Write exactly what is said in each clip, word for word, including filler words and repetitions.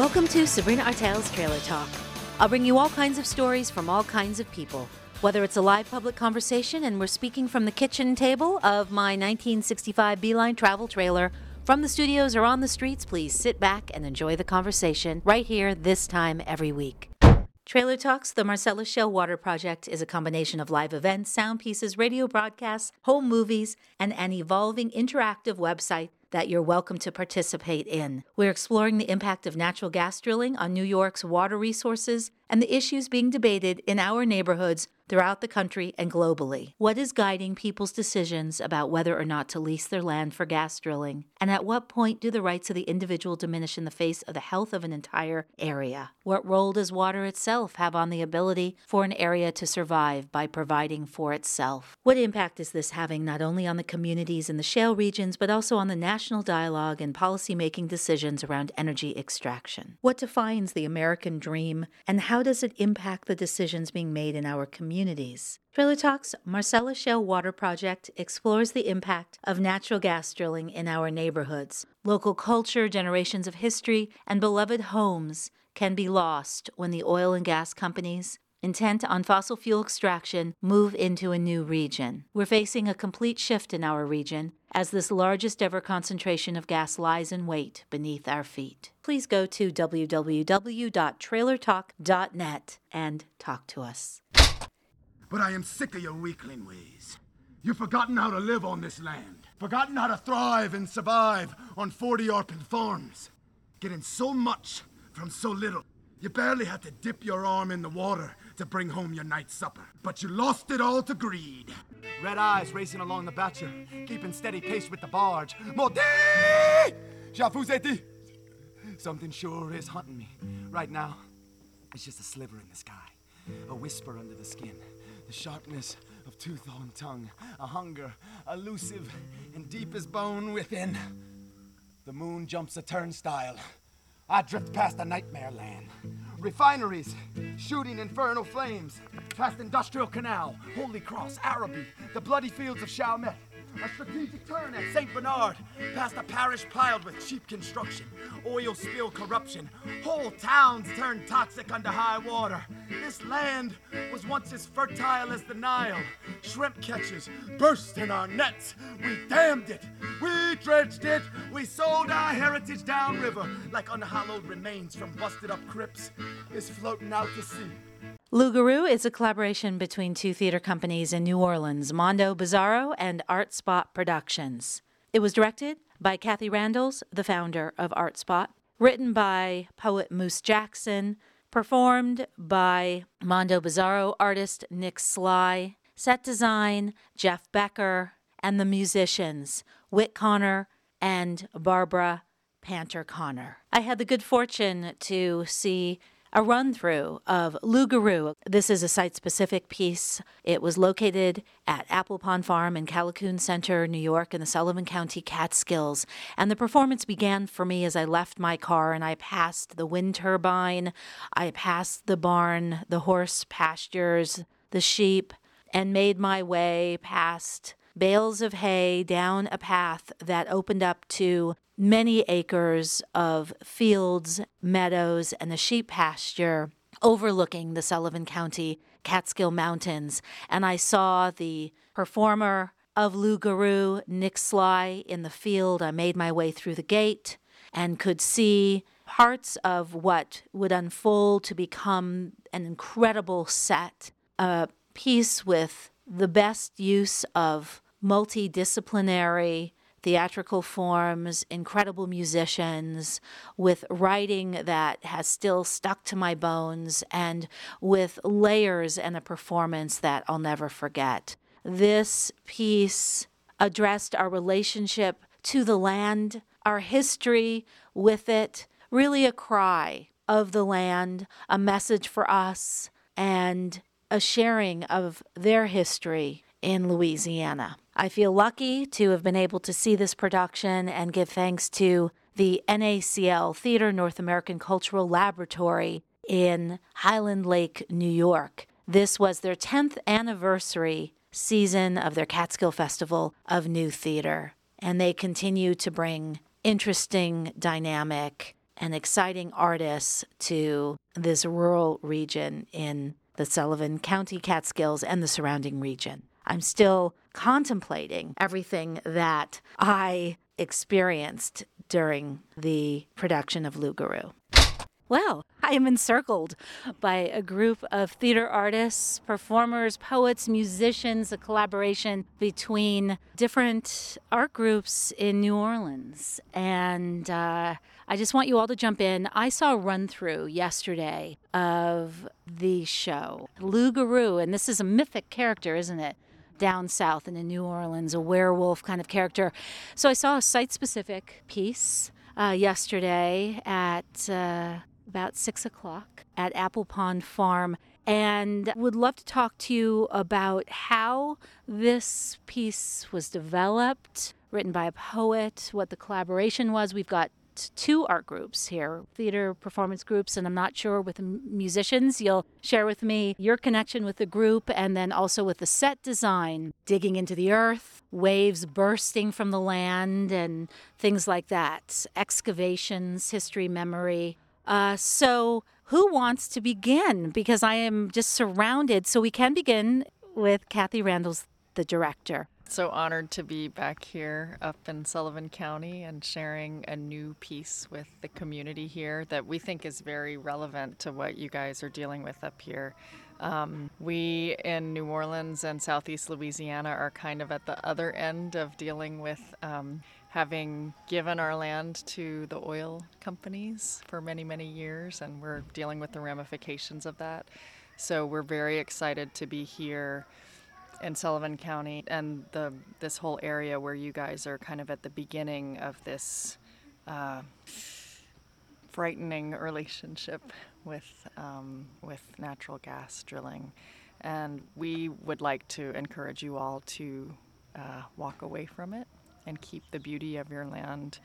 Welcome to Sabrina Artel's Trailer Talk. I'll bring you all kinds of stories from all kinds of people. Whether it's a live public conversation and we're speaking from the kitchen table of my nineteen sixty-five Beeline travel trailer, from the studios or on the streets, please sit back and enjoy the conversation right here this time every week. Trailer Talks, the Marcella Shell Water Project, is a combination of live events, sound pieces, radio broadcasts, home movies, and an evolving interactive website that you're welcome to participate in. We're exploring the impact of natural gas drilling on New York's water resources and the issues being debated in our neighborhoods throughout the country and globally. What is guiding people's decisions about whether or not to lease their land for gas drilling? And at what point do the rights of the individual diminish in the face of the health of an entire area? What role does water itself have on the ability for an area to survive by providing for itself? What impact is this having not only on the communities in the shale regions, but also on the national dialogue and policy-making decisions around energy extraction? What defines the American dream, and how does it impact the decisions being made in our communities? Communities. Trailer Talks Marcella Shell Water Project explores the impact of natural gas drilling in our neighborhoods. Local culture, generations of history, and beloved homes can be lost when the oil and gas companies, intent on fossil fuel extraction, move into a new region. We're facing a complete shift in our region as this largest ever concentration of gas lies in wait beneath our feet. Please go to w w w dot trailer talk dot net and talk to us. But I am sick of your weakling ways. You've forgotten how to live on this land. Forgotten how to thrive and survive on forty orphan farms. Getting so much from so little. You barely had to dip your arm in the water to bring home your night's supper. But you lost it all to greed. Red eyes racing along the Batcher, keeping steady pace with the barge. Maudit! J'avous Something sure is hunting me. Right now, it's just a sliver in the sky. A whisper under the skin. The sharpness of tooth on tongue, a hunger, elusive and deep as bone within. The moon jumps a turnstile. I drift past a nightmare land. Refineries, shooting infernal flames. Past Industrial Canal, Holy Cross, Araby, the bloody fields of Chalmette. A strategic turn at Saint Bernard, past a parish piled with cheap construction, oil spill corruption, whole towns turned toxic under high water. This land was once as fertile as the Nile. Shrimp catches burst in our nets. We dammed it, we dredged it, we sold our heritage downriver like unhallowed remains from busted up crypts is floating out to sea. Loup-Garou is a collaboration between two theater companies in New Orleans, Mondo Bizarro and Art Spot Productions. It was directed by Kathy Randalls, the founder of Art Spot, written by poet Moose Jackson, performed by Mondo Bizarro artist Nick Sly, set design Jeff Becker, and the musicians Whit Connor and Barbara Panter Connor. I had the good fortune to see a run-through of Loup-Garou. This is a site-specific piece. It was located at Apple Pond Farm in Callicoon Center, New York, in the Sullivan County Catskills. And the performance began for me as I left my car and I passed the wind turbine, I passed the barn, the horse pastures, the sheep, and made my way past bales of hay down a path that opened up to many acres of fields, meadows, and the sheep pasture overlooking the Sullivan County Catskill Mountains. And I saw the performer of Loup-Garou, Nick Sly, in the field. I made my way through the gate and could see parts of what would unfold to become an incredible set, a piece with the best use of multidisciplinary theatrical forms, incredible musicians, with writing that has still stuck to my bones, and with layers and a performance that I'll never forget. This piece addressed our relationship to the land, our history with it, really a cry of the land, a message for us, and a sharing of their history in Louisiana. I feel lucky to have been able to see this production and give thanks to the N A C L Theater North American Cultural Laboratory in Highland Lake, New York. This was their tenth anniversary season of their Catskill Festival of New Theater, and they continue to bring interesting, dynamic, and exciting artists to this rural region in the Sullivan County Catskills and the surrounding region. I'm still contemplating everything that I experienced during the production of Loup-Garou. Well, I am encircled by a group of theater artists, performers, poets, musicians, a collaboration between different art groups in New Orleans. And uh, I just want you all to jump in. I saw a run-through yesterday of the show, Loup-Garou, and this is a mythic character, isn't it? Down south and in New Orleans, a werewolf kind of character. So I saw a site-specific piece uh, yesterday at uh, about six o'clock at Apple Pond Farm, and would love to talk to you about how this piece was developed, written by a poet, what the collaboration was. We've got two art groups here, theater performance groups, and I'm not sure with the musicians. You'll share with me your connection with the group and then also with the set design, digging into the earth, waves bursting from the land, and things like that, excavations, history, memory. Uh, so who wants to begin? Because I am just surrounded. So we can begin with Kathy Randles, the director. So honored to be back here up in Sullivan County and sharing a new piece with the community here that we think is very relevant to what you guys are dealing with up here. Um, we in New Orleans and Southeast Louisiana are kind of at the other end of dealing with um, having given our land to the oil companies for many, many years, and we're dealing with the ramifications of that. So we're very excited to be here in Sullivan County and the this whole area where you guys are kind of at the beginning of this uh, frightening relationship with um, with natural gas drilling. And we would like to encourage you all to uh, walk away from it and keep the beauty of your land.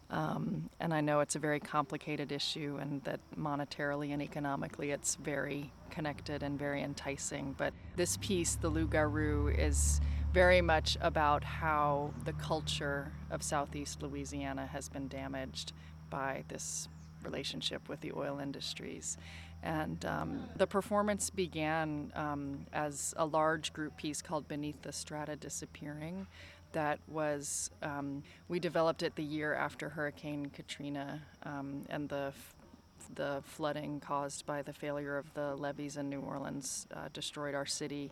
Um, and I know it's a very complicated issue and that monetarily and economically it's very connected and very enticing. But this piece, the Loup-Garou, is very much about how the culture of Southeast Louisiana has been damaged by this relationship with the oil industries. And um, the performance began um, as a large group piece called Beneath the Strata Disappearing. That was, um, we developed it the year after Hurricane Katrina um, and the f- the flooding caused by the failure of the levees in New Orleans uh, destroyed our city.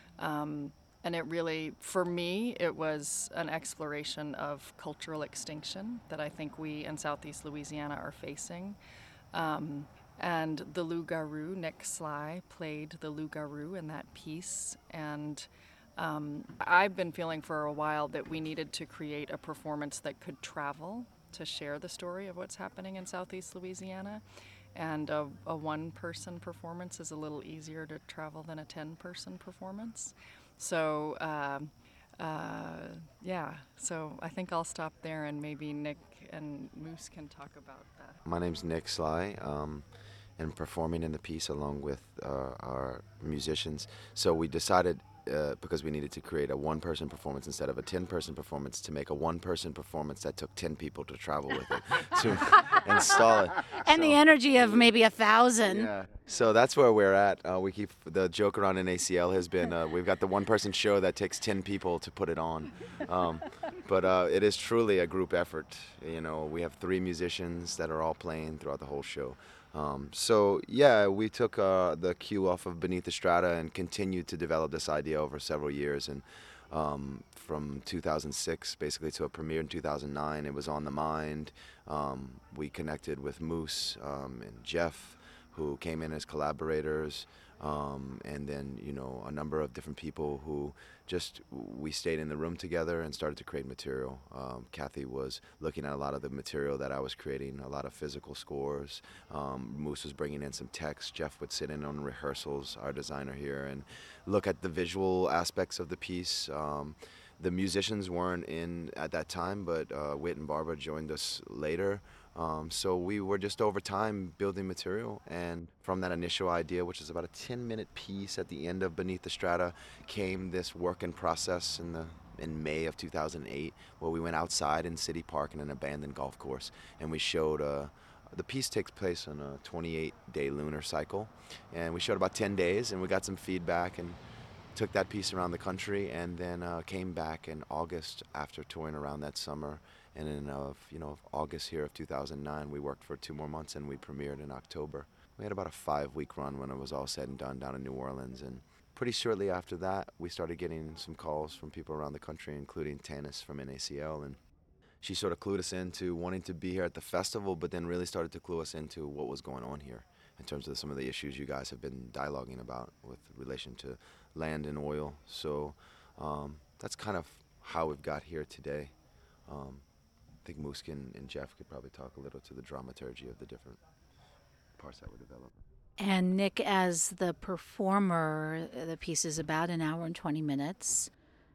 Um, and it really, for me, it was an exploration of cultural extinction that I think we in Southeast Louisiana are facing. Um, and the Loup-Garou, Nick Sly, played the Loup-Garou in that piece. And Um, I've been feeling for a while that we needed to create a performance that could travel to share the story of what's happening in Southeast Louisiana. And a, a one-person performance is a little easier to travel than a ten-person performance. So, um, uh, yeah, so I think I'll stop there and maybe Nick and Moose can talk about that. My name's Nick Sly. Um, and performing in the piece along with uh, our musicians. So we decided Uh, because we needed to create a one-person performance instead of a ten-person performance, to make a one-person performance that took ten people to travel with it to install it. And so, the energy of maybe a thousand. Yeah. So that's where we're at. Uh, we keep the joke around in A C L has been uh, we've got the one-person show that takes ten people to put it on, um, but uh, it is truly a group effort. You know, we have three musicians that are all playing throughout the whole show. Um, so, yeah, we took uh, the cue off of Beneath the Strata and continued to develop this idea over several years. And um, from two thousand six, basically, to a premiere in two thousand nine, it was on the mind. Um, we connected with Moose um, and Jeff, who came in as collaborators. Um, and then, you know, a number of different people who just, we stayed in the room together and started to create material. Um, Kathy was looking at a lot of the material that I was creating, a lot of physical scores. Um, Moose was bringing in some text. Jeff would sit in on rehearsals, our designer here, and look at the visual aspects of the piece. Um, the musicians weren't in at that time, but uh, Whit and Barbara joined us later. Um, so we were just over time building material, and from that initial idea, which is about a ten-minute piece at the end of Beneath the Strata, came this work in process in the in May of two thousand eight, where we went outside in City Park in an abandoned golf course, and we showed uh, the piece takes place on a twenty-eight day lunar cycle, and we showed about ten days, and we got some feedback and took that piece around the country, and then uh, came back in August after touring around that summer. And in uh, you know August here of two thousand nine, we worked for two more months, and we premiered in October. We had about a five-week run when it was all said and done down in New Orleans, and pretty shortly after that, we started getting some calls from people around the country, including Tanis from N A C L, and she sort of clued us into wanting to be here at the festival, but then really started to clue us into what was going on here in terms of some of the issues you guys have been dialoguing about with relation to land and oil. So um, that's kind of how we've got here today. Um, I think Muskin and Jeff could probably talk a little to the dramaturgy of the different parts that were developed. And Nick, as the performer, the piece is about an hour and twenty minutes.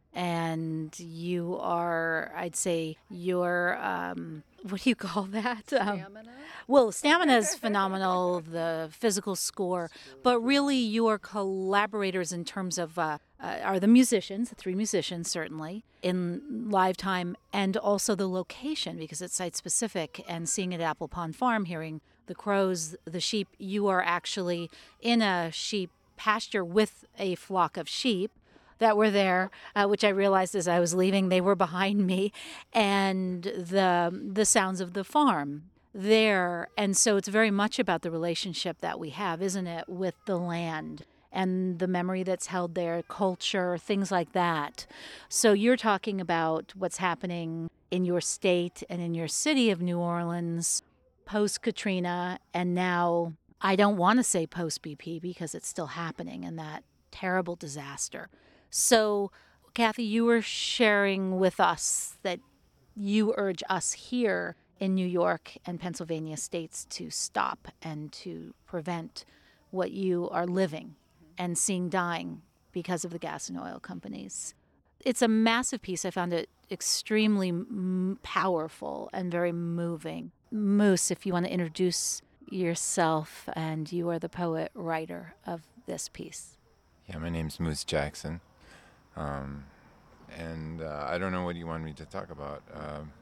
And you are, I'd say, your, um, what do you call that? Um, Stamina? well, stamina is phenomenal, the physical score, but really your collaborators in terms of, uh, uh, are the musicians, the three musicians certainly, in live time, and also the location, because it's site-specific, and seeing at Apple Pond Farm, hearing the crows, the sheep, you are actually in a sheep pasture with a flock of sheep that were there, uh, which I realized as I was leaving, they were behind me, and the the sounds of the farm there. And so it's very much about the relationship that we have, isn't it, with the land and the memory that's held there, culture, things like that. So you're talking about what's happening in your state and in your city of New Orleans post-Katrina, and now I don't want to say post-B P because it's still happening in that terrible disaster. So, Kathy, you were sharing with us that you urge us here in New York and Pennsylvania states to stop and to prevent what you are living and seeing dying because of the gas and oil companies. It's a massive piece. I found it extremely m- powerful and very moving. Moose, if you want to introduce yourself, and you are the poet-writer of this piece. Yeah, my name's Moose Jackson. Um, and uh, I don't know what you want me to talk about. Um,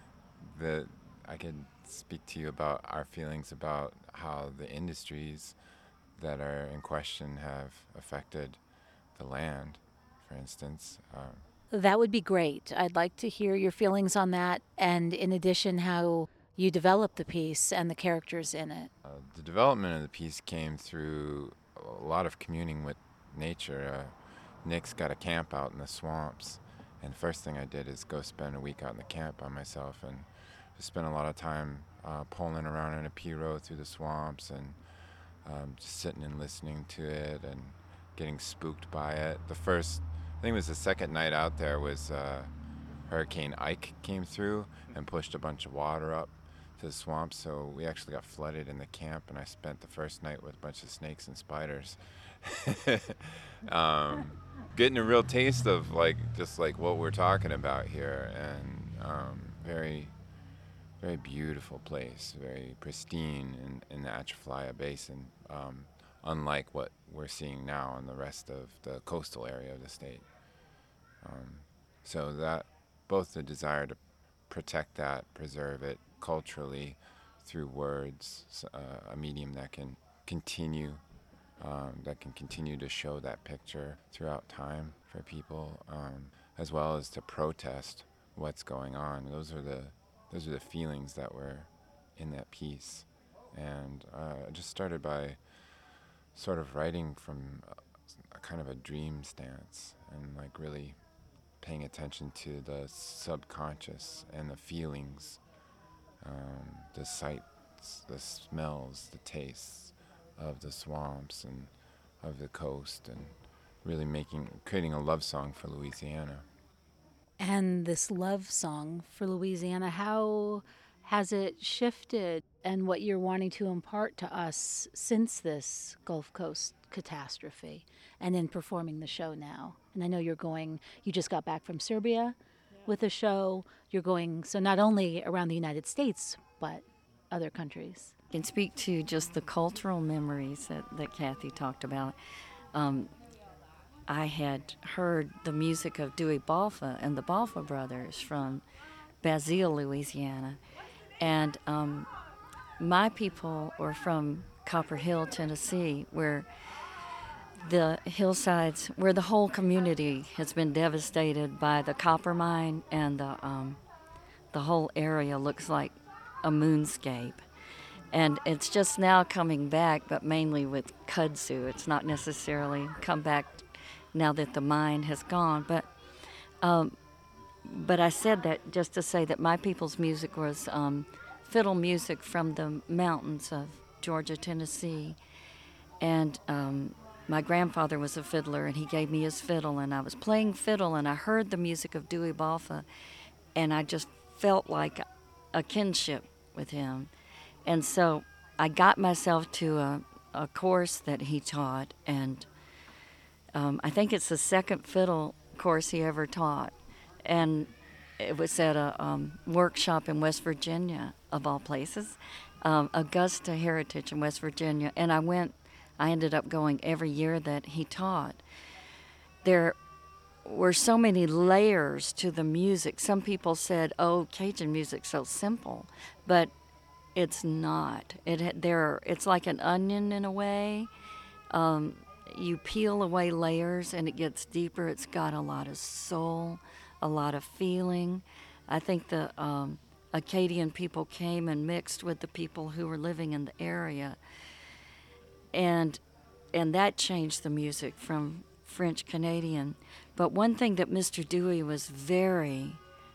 the I could speak to you about our feelings about how the industries that are in question have affected the land, for instance. Um, That would be great. I'd like to hear your feelings on that, and in addition, how you developed the piece and the characters in it. uh, the development of the piece came through a lot of communing with nature. Uh, Nick's got a camp out in the swamps, and the first thing I did is go spend a week out in the camp by myself, and just spent a lot of time uh, pulling around in a pirogue through the swamps, and um, just sitting and listening to it and getting spooked by it. The first, I think it was the second night out there, was uh, Hurricane Ike came through and pushed a bunch of water up to the swamp, so we actually got flooded in the camp, and I spent the first night with a bunch of snakes and spiders. um, getting a real taste of like just like what we're talking about here, and um, very very beautiful place, very pristine in, in the Atchafalaya Basin, um, unlike what we're seeing now in the rest of the coastal area of the state. Um, so that both the desire to protect that, preserve it culturally through words, uh, a medium that can continue Um, that can continue to show that picture throughout time for people, um, as well as to protest what's going on. Those are the those are the feelings that were in that piece, and uh, I just started by sort of writing from a, a kind of a dream stance, and like really paying attention to the subconscious and the feelings, um, the sights, the smells, the tastes of the swamps and of the coast, and really making, creating a love song for Louisiana. And this love song for Louisiana, how has it shifted, and what you're wanting to impart to us since this Gulf Coast catastrophe and in performing the show now? And I know you're going, you just got back from Serbia with a show. You're going, so not only around the United States, but other countries. I can speak to just the cultural memories that, that Kathy talked about. Um, I had heard the music of Dewey Balfa and the Balfa Brothers from Basile, Louisiana. And um, my people were from Copper Hill, Tennessee, where the hillsides, where the whole community has been devastated by the copper mine, and the um, the whole area looks like a moonscape. And it's just now coming back, but mainly with kudzu. It's not necessarily come back now that the mine has gone. But um, but I said that just to say that my people's music was um, fiddle music from the mountains of Georgia, Tennessee. And um, my grandfather was a fiddler, and he gave me his fiddle, and I was playing fiddle, and I heard the music of Dewey Balfa, and I just felt like a kinship with him. And so I got myself to a, a course that he taught, and um, I think it's the second fiddle course he ever taught. And it was at a um, workshop in West Virginia, of all places, um, Augusta Heritage in West Virginia. And I went, I ended up going every year that he taught. There were so many layers to the music. Some people said, oh, Cajun music's so simple, but it's not. It there. It's like an onion in a way. Um, you peel away layers and it gets deeper. It's got a lot of soul, a lot of feeling. I think the um, Acadian people came and mixed with the people who were living in the area, and and that changed the music from French Canadian. But one thing that Mister Dewey was very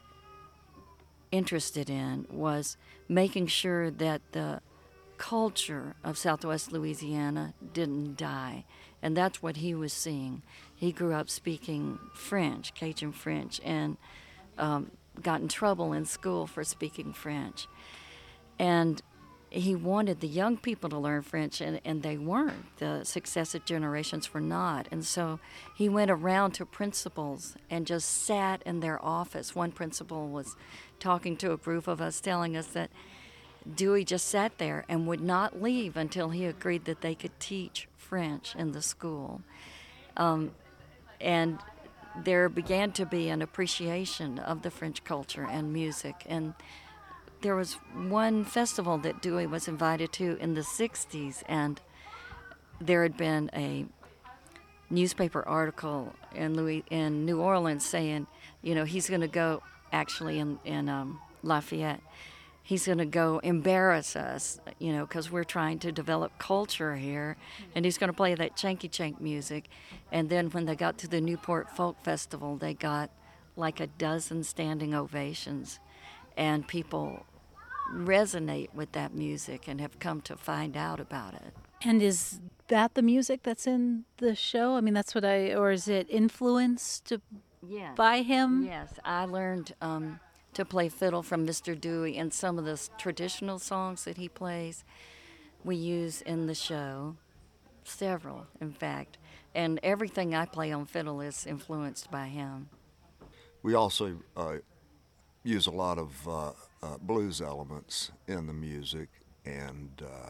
interested in was making sure that the culture of Southwest Louisiana didn't die. And that's what he was seeing. He grew up speaking French, Cajun French, and um, got in trouble in school for speaking French. And he wanted the young people to learn French, and, and they weren't. The successive generations were not. And so he went around to principals and just sat in their office. One principal was talking to a group of us, telling us that Dewey just sat there and would not leave until he agreed that they could teach French in the school. Um, and there began to be an appreciation of the French culture and music. And there was one festival that Dewey was invited to in the sixties, and there had been a newspaper article in Louis, in New Orleans saying, you know, he's going to go, actually in, in um, Lafayette, he's going to go embarrass us, you know, because we're trying to develop culture here, and he's going to play that chanky chank music. And then when they got to the Newport Folk Festival, they got like a dozen standing ovations, and people resonate with that music and have come to find out about it. And is that the music that's in the show? I mean, that's what I, or is it influenced Yes. by him? Yes, I learned um, to play fiddle from Mister Dewey, and some of the s- traditional songs that he plays we use in the show, several, in fact. And everything I play on fiddle is influenced by him. We also uh, use a lot of uh, uh, blues elements in the music, and uh,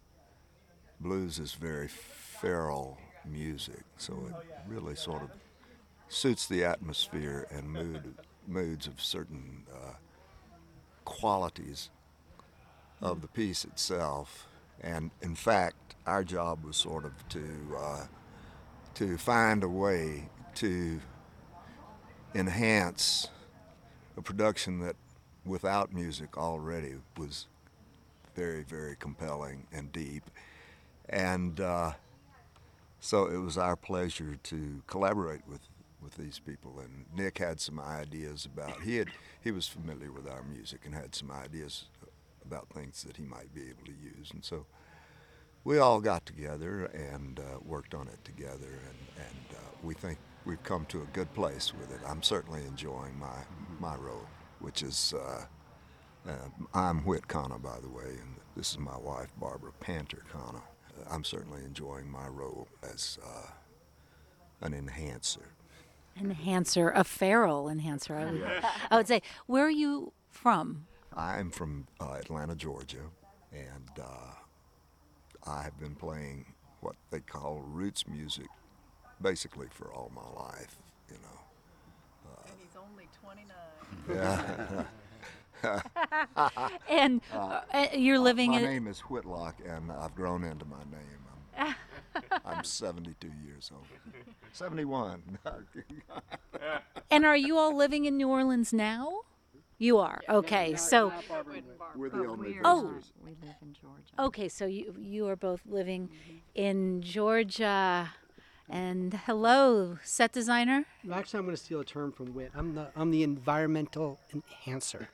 blues is very feral music, so it really sort of suits the atmosphere and mood moods of certain uh, qualities of the piece itself. And in fact, our job was sort of to uh, to find a way to enhance a production that without music already was very, very compelling and deep. And uh, so it was our pleasure to collaborate with, with these people. And Nick had some ideas about, he had he was familiar with our music and had some ideas about things that he might be able to use. And so we all got together and uh, worked on it together, and, and uh, we think we've come to a good place with it. I'm certainly enjoying my my role, which is, uh, uh, I'm Whit Connor, by the way, and this is my wife, Barbara Panter Connor. Uh, I'm certainly enjoying my role as uh, an enhancer. Enhancer, a feral enhancer, I would, I would say. Where are you from? I'm from uh, Atlanta, Georgia, and uh, I have been playing what they call roots music basically for all my life, you know. And he's only twenty-nine. Yeah. And uh, you're living my in. My name is Whitlock, and I've grown into my name. I'm, I'm seventy-two years old. seventy-one. And are you all living in New Orleans now? You are. Okay, so. We're the only visitors. Oh. We live in Georgia. Okay, so you you are both living in Georgia. And hello, set designer. Actually, I'm going to steal a term from Whit. I'm the I'm the environmental enhancer.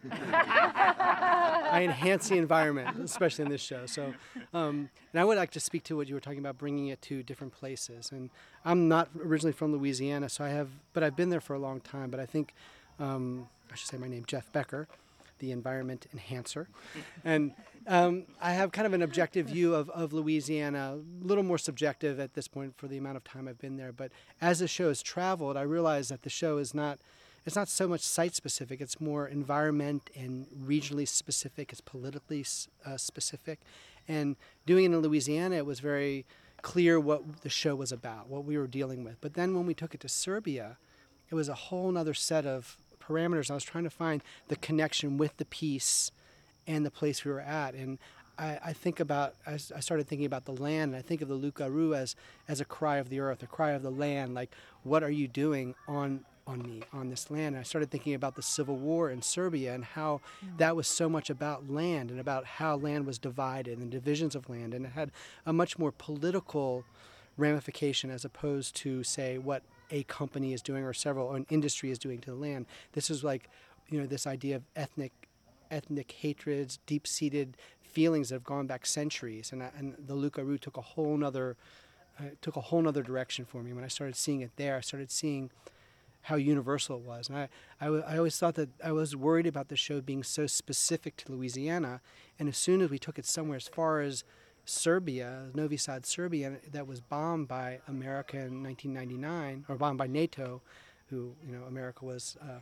I enhance the environment, especially in this show. So, um, and I would like to speak to what you were talking about, bringing it to different places. And I'm not originally from Louisiana, so I have, but I've been there for a long time. But I think um, I should say my name, Jeff Becker, the environment enhancer, and um, I have kind of an objective view of, of Louisiana, a little more subjective at this point for the amount of time I've been there. But as the show has traveled, I realize that the show is not, it's not so much site specific, it's more environment and regionally specific, it's politically uh, specific. And doing it in Louisiana, it was very clear what the show was about, what we were dealing with. But then when we took it to Serbia, it was a whole nother set of parameters. I was trying to find the connection with the piece and the place we were at. And I, I think about, I, I started thinking about the land, and I think of the Lucaru as, as a cry of the earth, a cry of the land, like, what are you doing on, on me, on this land? And I started thinking about the Civil War in Serbia and how mm. that was so much about land and about how land was divided and divisions of land. And it had a much more political ramification as opposed to, say, what a company is doing or several or an industry is doing to the land. This is like, you know, this idea of ethnic ethnic hatreds, deep-seated feelings that have gone back centuries, and, I, and the Lucaru took a whole nother uh, took a whole nother direction for me. When I started seeing it there, I started seeing how universal it was. And I, I, w- I always thought that I was worried about the show being so specific to Louisiana, and as soon as we took it somewhere as far as Serbia, Novi Sad, Serbia, that was bombed by America in nineteen ninety-nine, or bombed by NATO, who, you know, America was uh,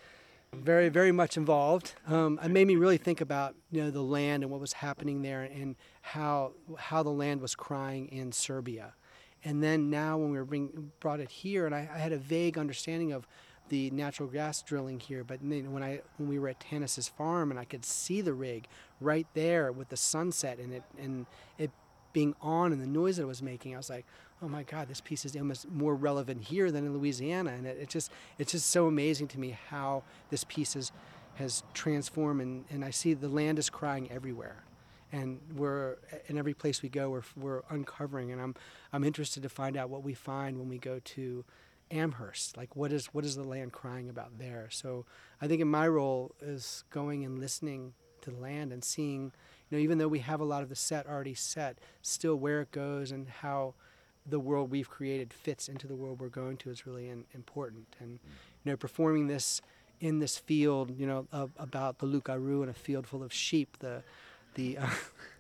very, very much involved. Um, it made me really think about, you know, the land and what was happening there, and how how the land was crying in Serbia. And then now when we were bring, brought it here, and I, I had a vague understanding of the natural gas drilling here, but then when I when we were at Tanis's farm and I could see the rig right there with the sunset and it and it being on and the noise that it was making, I was like, oh my God, this piece is almost more relevant here than in Louisiana. And it, it just it's just so amazing to me how this piece is, has transformed, and, and I see the land is crying everywhere. And we're in every place we go, we're we're uncovering, and I'm I'm interested to find out what we find when we go to Amherst. Like, what is what is the land crying about there? So I think in my role is going and listening to the land and seeing, you know, even though we have a lot of the set already set, still where it goes and how the world we've created fits into the world we're going to is really in, important. And, you know, performing this in this field, you know, of, about the Lucaru in a field full of sheep, the the uh,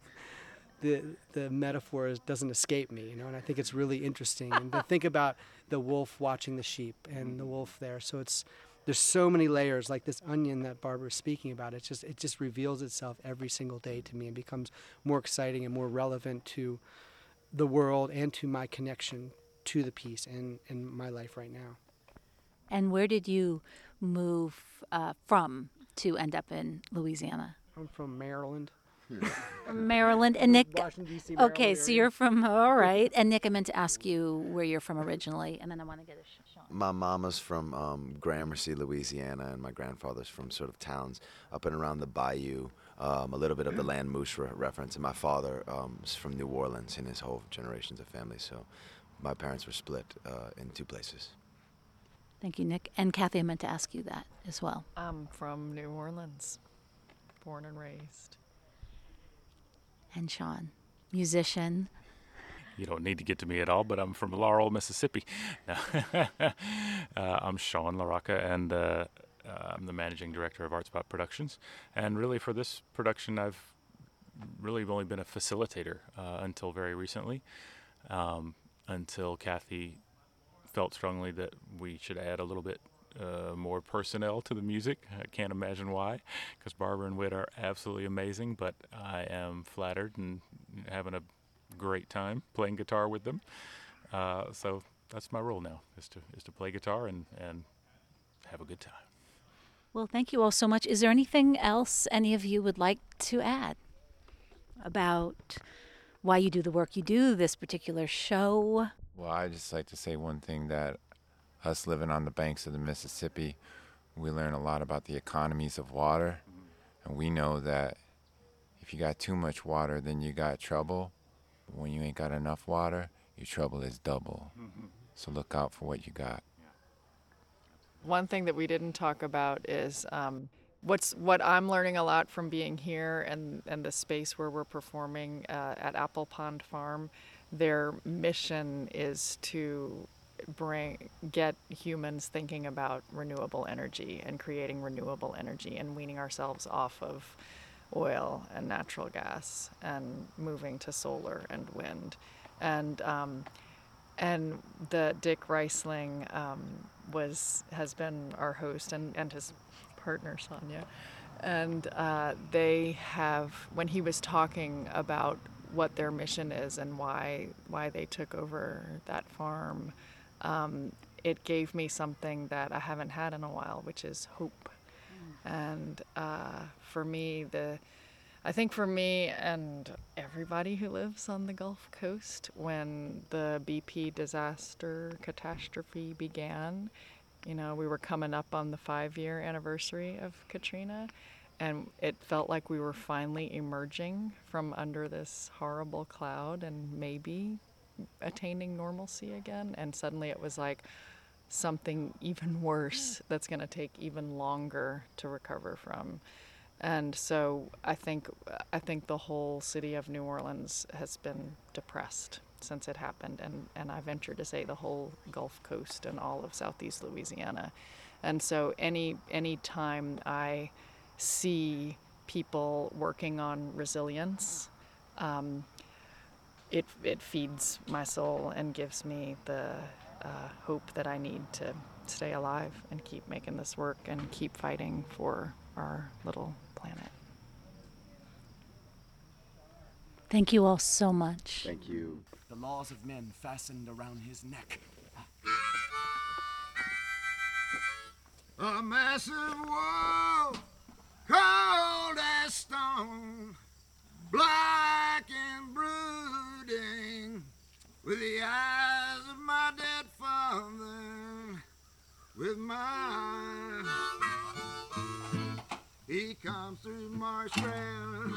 the the metaphor is, doesn't escape me, you know, and I think it's really interesting. And to think about the wolf watching the sheep and the wolf there. So it's there's so many layers, like this onion that Barbara was speaking about. It's just it just reveals itself every single day to me and becomes more exciting and more relevant to the world and to my connection to the piece and in my life right now. And where did you move uh, from to end up in Louisiana? I'm from Maryland. Maryland. And Nick, Washington, D C, Maryland okay, so area. you're from, all right. And Nick, I meant to ask you where you're from originally, and then I want to get a sh- Sean. My mama's from um, Gramercy, Louisiana, and my grandfather's from sort of towns up and around the bayou. Um, a little bit of the land moose re- reference, and my father um, is from New Orleans in his whole generations of family. So my parents were split uh, in two places. Thank you, Nick. And Kathy, I meant to ask you that as well. I'm from New Orleans, born and raised. And Sean, musician. You don't need to get to me at all, but I'm from Laurel, Mississippi. No. uh, I'm Sean LaRocca, and uh, uh, I'm the managing director of ArtSpot Productions. And really, for this production, I've really only been a facilitator uh, until very recently, um, until Kathy felt strongly that we should add a little bit uh, more personnel to the music. I can't imagine why, because Barbara and Whit are absolutely amazing, but I am flattered and having a great time playing guitar with them. Uh, so that's my role now, is to is to play guitar and, and have a good time. Well, thank you all so much. Is there anything else any of you would like to add about why you do the work you do, this particular show? Well, I'd just like to say one thing, that us living on the banks of the Mississippi, we learn a lot about the economies of water. And we know that if you got too much water, then you got trouble. But when you ain't got enough water, your trouble is double. Mm-hmm. So look out for what you got. One thing that we didn't talk about is um, what's what I'm learning a lot from being here and, and the space where we're performing uh, at Apple Pond Farm. Their mission is to bring get humans thinking about renewable energy and creating renewable energy and weaning ourselves off of oil and natural gas and moving to solar and wind. And um, and the Dick Reisling um, was has been our host and, and his partner Sonia. And uh, they have, when he was talking about what their mission is and why why they took over that farm, um, it gave me something that I haven't had in a while, which is hope. Mm. And uh, for me, the I think for me and everybody who lives on the Gulf Coast, when the B P disaster catastrophe began, you know, we were coming up on the five-year anniversary of Katrina, and it felt like we were finally emerging from under this horrible cloud and maybe attaining normalcy again. And suddenly it was like something even worse that's going to take even longer to recover from. And so I think I think the whole city of New Orleans has been depressed since it happened, and, and I venture to say the whole Gulf Coast and all of Southeast Louisiana. And so any any time I see people working on resilience, um, it it feeds my soul and gives me the uh, hope that I need to stay alive and keep making this work and keep fighting for our little planet. Thank you all so much. Thank you. The laws of men fastened around his neck. A massive wall, cold as stone, black and brooding, with the eyes of my dead father, with mine. He comes through marshland,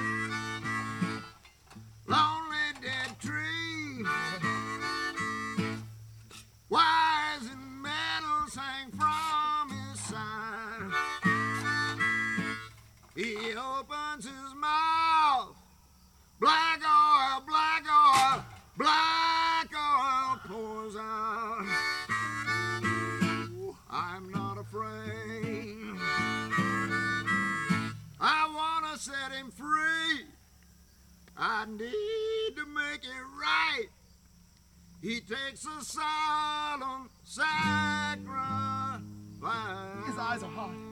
lonely dead tree, wires and metals hang from his side. He opens his mouth, black oil, black oil, black oil pours out. I'm not afraid. I want to set him free. I need to make it right. He takes a solemn sacrifice. His eyes are hot.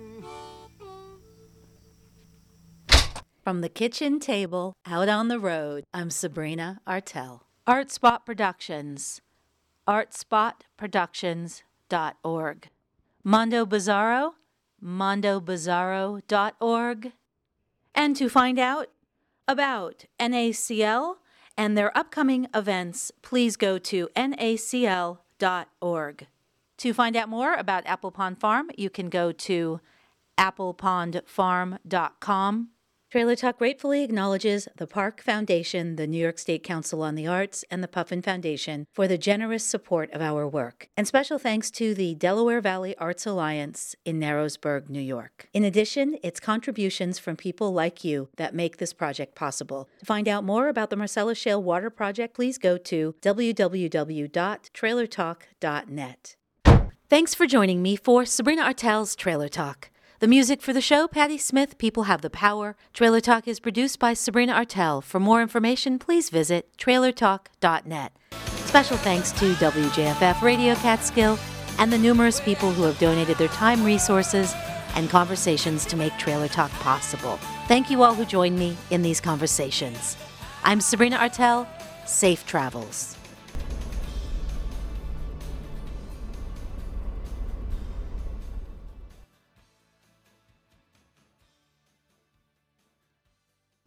From the kitchen table out on the road, I'm Sabrina Artel. ArtSpot Productions, art spot productions dot org. Mondo Bizarro, mondo bizarro dot org. And to find out about N A C L and their upcoming events, please go to N A C L dot org. To find out more about Apple Pond Farm, you can go to apple pond farm dot com. Trailer Talk gratefully acknowledges the Park Foundation, the New York State Council on the Arts, and the Puffin Foundation for the generous support of our work. And special thanks to the Delaware Valley Arts Alliance in Narrowsburg, New York. In addition, it's contributions from people like you that make this project possible. To find out more about the Marcellus Shale Water Project, please go to w w w dot trailer talk dot net. Thanks for joining me for Sabrina Artel's Trailer Talk. The music for the show, Patti Smith, People Have the Power. Trailer Talk is produced by Sabrina Artel. For more information, please visit trailer talk dot net. Special thanks to W J F F Radio Catskill and the numerous people who have donated their time, resources, and conversations to make Trailer Talk possible. Thank you all who joined me in these conversations. I'm Sabrina Artel. Safe travels.